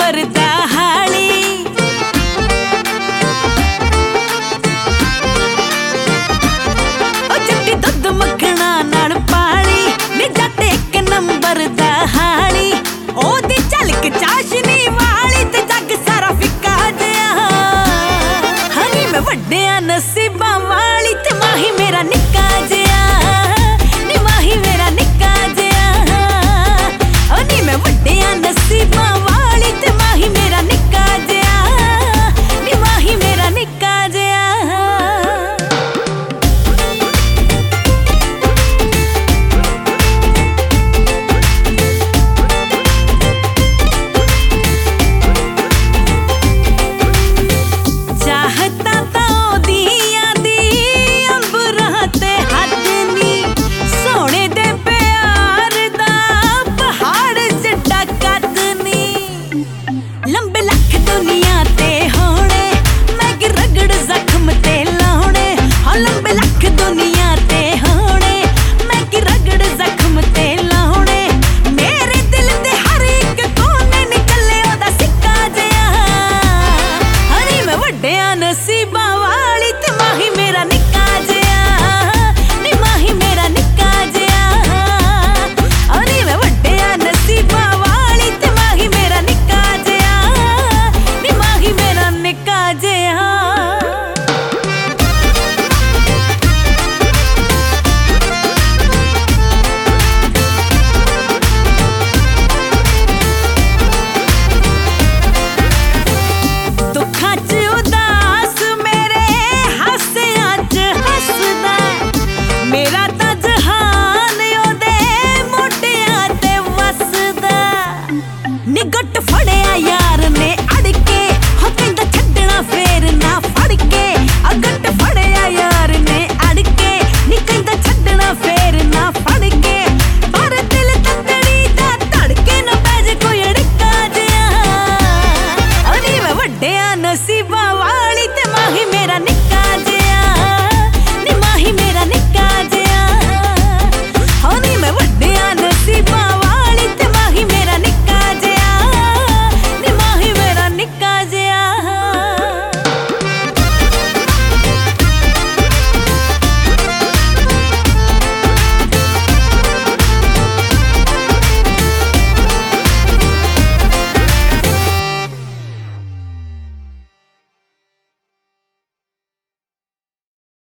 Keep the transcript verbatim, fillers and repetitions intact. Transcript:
number दा हाली ओ जट्टी दुध मखना नाल पाली नी जट एक नंबर दा हाली ओदी झलक चाशनी वाली ते जग सारा फिक्का जिहा हनी मैं वड्डियां नसीबां वाली ते माही मेरा निक्का जिहा नी माही मेरा निक्का जिहा ओ नी मैं वड्डियां नसीबां वाली ते माही मेरा निक्का जिहा नी माही मेरा निक्का जिहा लंबे लख दुनिया ते होने मैं कि रगड़ जख्म ते लाने हाँ लंबे लख दुनिया ते होने मैं कि रगड़ जख्म ते लाने मेरे दिल दे हर एक कोने निकले ओदा सिक्का जिहा हनी मैं वड्डियां नसीबां वाली ते माही मेरा निक्का जिहा नी माही मेरा निक्का जिहा हनी मैं वड्डियां नसीबां वाली ते माही मेरा निक्का निक्का जिहा दुखां च उदास मेरे हासियां च हसदा मेरा तां जहान ओदे मोढियां ते वसदा नी गुट फड़िया यार ने